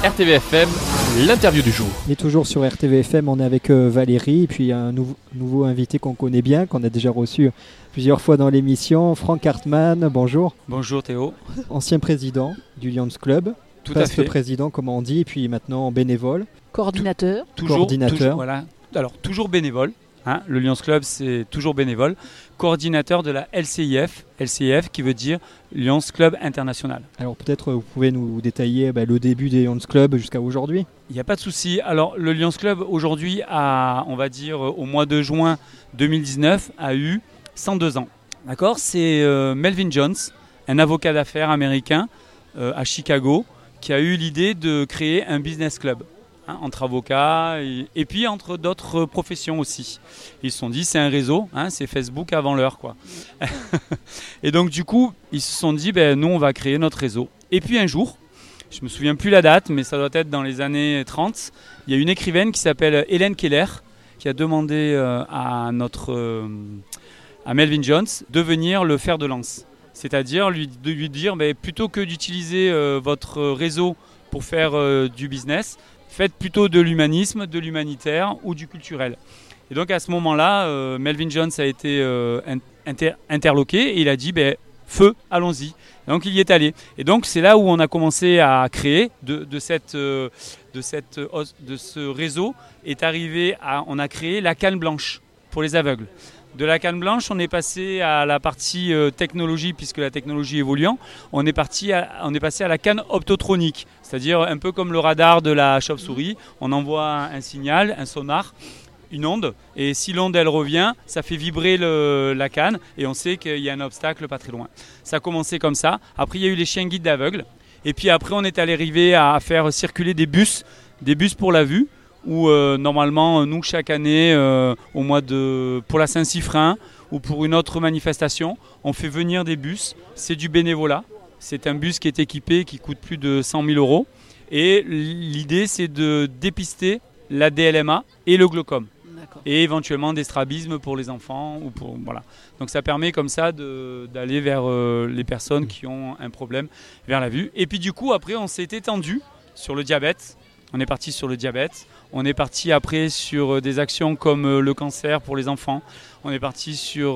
RTVFM, l'interview du jour. Et toujours sur RTVFM, on est avec Valérie, et puis un nouveau invité qu'on connaît bien, qu'on a déjà reçu plusieurs fois dans l'émission, Franck Hartmann, bonjour. Bonjour Théo. Ancien président du Lions Club. Tout à fait. Président, comme on dit, et puis maintenant bénévole. Coordinateur. Toujours, voilà. Alors, toujours bénévole. Le Lions Club, c'est toujours bénévole. Coordinateur de la LCIF qui veut dire Lions Club International. Alors peut-être vous pouvez nous détailler le début des Lions Club jusqu'à aujourd'hui. Il n'y a pas de souci. Alors le Lions Club aujourd'hui, on va dire au mois de juin 2019, a eu 102 ans. D'accord ? C'est Melvin Jones, un avocat d'affaires américain à Chicago, qui a eu l'idée de créer un business club. Entre avocats et puis entre d'autres professions aussi. Ils se sont dit c'est un réseau, c'est Facebook avant l'heure quoi. Et donc du coup ils se sont dit nous on va créer notre réseau. Et puis un jour, je me souviens plus la date mais ça doit être dans les années 30, il y a une écrivaine qui s'appelle Hélène Keller qui a demandé à Melvin Jones de venir le fer de lance. C'est-à-dire de lui dire plutôt que d'utiliser votre réseau pour faire du business, faites plutôt de l'humanisme, de l'humanitaire ou du culturel. Et donc à ce moment-là, Melvin Jones a été interloqué et il a dit feu, allons-y. Et donc il y est allé. Et donc c'est là où on a commencé à créer de ce réseau on a créé la canne blanche pour les aveugles. De la canne blanche, on est passé à la partie technologie, puisque la technologie évoluant, on est passé à la canne optotronique, c'est-à-dire un peu comme le radar de la chauve-souris, on envoie un signal, un sonar, une onde, et si l'onde elle revient, ça fait vibrer la canne, et on sait qu'il y a un obstacle pas très loin. Ça a commencé comme ça, après il y a eu les chiens guides d'aveugles, et puis après on est arrivé à faire circuler des bus pour la vue, où normalement nous chaque année pour la Saint-Cyprin ou pour une autre manifestation on fait venir des bus, c'est du bénévolat, c'est un bus qui est équipé qui coûte plus de 100 000 euros et l'idée c'est de dépister la DLMA et le glaucome. D'accord. Et éventuellement des strabismes pour les enfants voilà. Donc ça permet comme ça d'aller vers les personnes qui ont un problème vers la vue et puis du coup après on s'est étendu sur le diabète. On est parti sur le diabète, on est parti après sur des actions comme le cancer pour les enfants, on est parti sur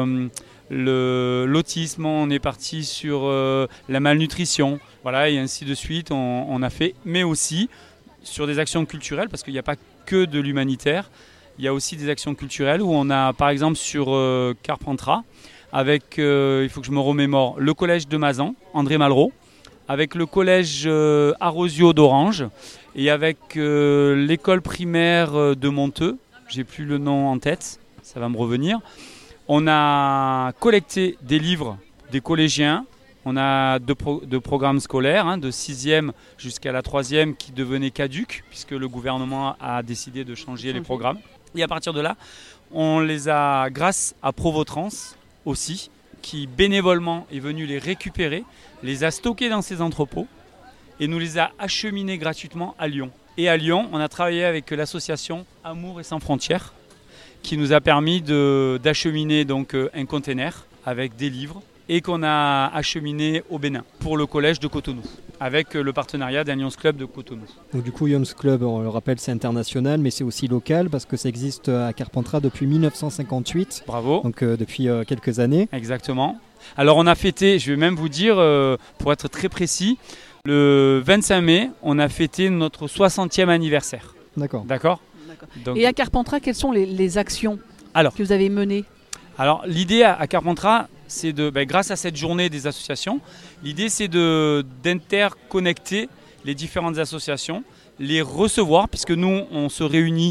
l'autisme, on est parti sur la malnutrition, voilà, et ainsi de suite on a fait, mais aussi sur des actions culturelles, parce qu'il n'y a pas que de l'humanitaire, il y a aussi des actions culturelles où on a par exemple sur Carpentras, avec, il faut que je me remémore, le collège de Mazan, André Malraux, avec le collège Arosio d'Orange et avec l'école primaire de Monteux, j'ai plus le nom en tête, ça va me revenir. On a collecté des livres des collégiens, on a deux programmes scolaires, de 6e jusqu'à la 3e qui devenaient caducs puisque le gouvernement a décidé de changer les programmes. Et à partir de là, on les a, grâce à Provotrans aussi, qui bénévolement est venu les récupérer, les a stockés dans ses entrepôts et nous les a acheminés gratuitement à Lyon. Et à Lyon, on a travaillé avec l'association Amour et Sans Frontières qui nous a permis d'acheminer donc un container avec des livres et qu'on a acheminé au Bénin pour le collège de Cotonou avec le partenariat d'un Lions Club de Cotonou. Donc du coup, Lions Club, on le rappelle, c'est international, mais c'est aussi local parce que ça existe à Carpentras depuis 1958. Bravo. Donc depuis quelques années. Exactement. Alors on a fêté, je vais même vous dire, pour être très précis, le 25 mai, on a fêté notre 60e anniversaire. D'accord. Donc, et à Carpentras, quelles sont les actions que vous avez menées ? Alors l'idée à Carpentras, c'est grâce à cette journée des associations, l'idée c'est d'interconnecter les différentes associations, les recevoir, puisque nous on se réunit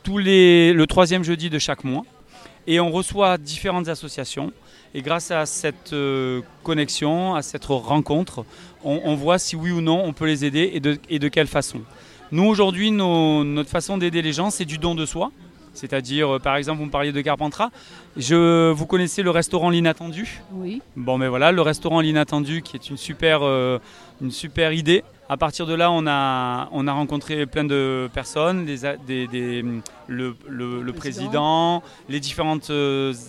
le 3e jeudi de chaque mois et on reçoit différentes associations. Et grâce à cette connexion, à cette rencontre, on voit si oui ou non on peut les aider et de quelle façon. Nous aujourd'hui, notre façon d'aider les gens, c'est du don de soi. C'est-à-dire, par exemple, vous me parliez de Carpentras. Vous connaissez le restaurant L'Inattendu ? Oui. Bon, mais voilà, le restaurant L'Inattendu qui est une super idée. À partir de là, on a rencontré plein de personnes, le président, les différentes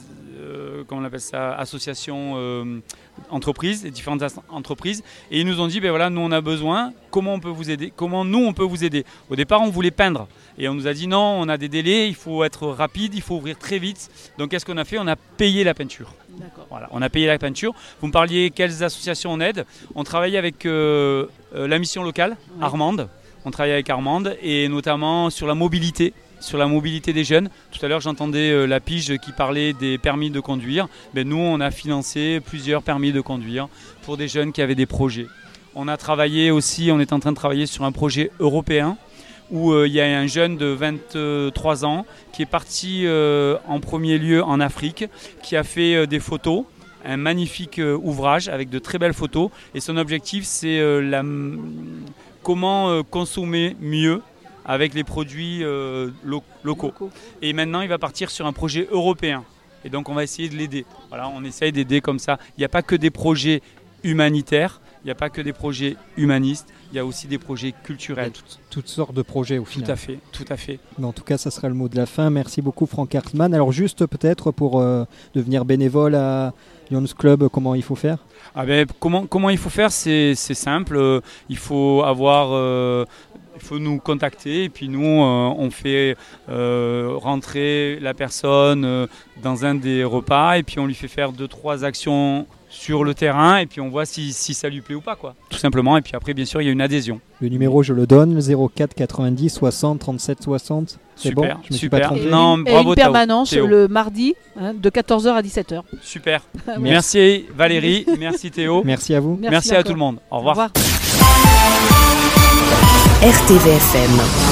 comment on appelle ça, associations, entreprises, les différentes entreprises, et ils nous ont dit, ben voilà, nous on a besoin, comment on peut vous aider, comment nous on peut vous aider. Au départ, on voulait peindre, et on nous a dit non, on a des délais, il faut être rapide, il faut ouvrir très vite. Donc qu'est-ce qu'on a fait? On a payé la peinture. Voilà, on a payé la peinture. Vous me parliez quelles associations on aide. On travaille avec la mission locale, Armande. On travaille avec Armande, et notamment sur la mobilité des jeunes. Tout à l'heure, j'entendais la pige qui parlait des permis de conduire. Ben, nous, on a financé plusieurs permis de conduire pour des jeunes qui avaient des projets. On a travaillé aussi, on est en train de travailler sur un projet européen où il y a un jeune de 23 ans qui est parti en premier lieu en Afrique, qui a fait des photos, un magnifique ouvrage avec de très belles photos. Et son objectif, c'est comment consommer mieux avec les produits locaux. Et maintenant, il va partir sur un projet européen. Et donc, on va essayer de l'aider. Voilà, on essaye d'aider comme ça. Il n'y a pas que des projets humanitaires, il n'y a pas que des projets humanistes, il y a aussi des projets culturels. Toutes sortes de projets au final. Tout à fait. Mais en tout cas, ça sera le mot de la fin. Merci beaucoup Franck Hartmann. Alors juste peut-être pour devenir bénévole à Lions Club, comment il faut faire? Comment il faut faire? C'est simple. Il faut nous contacter et puis nous on fait rentrer la personne dans un des repas et puis on lui fait faire 2-3 actions sur le terrain et puis on voit si ça lui plaît ou pas, quoi. Tout simplement. Et puis après, bien sûr, il y a une adhésion. Le numéro, je le donne, 04 90 60 37 60. C'est super, bon, je me suis super. pas trompé. Non, bravo, une permanence Théo. le mardi de 14h à 17h. Super. Merci Valérie, merci Théo. Merci à vous. Merci à tout le monde. Au revoir. RTVFM.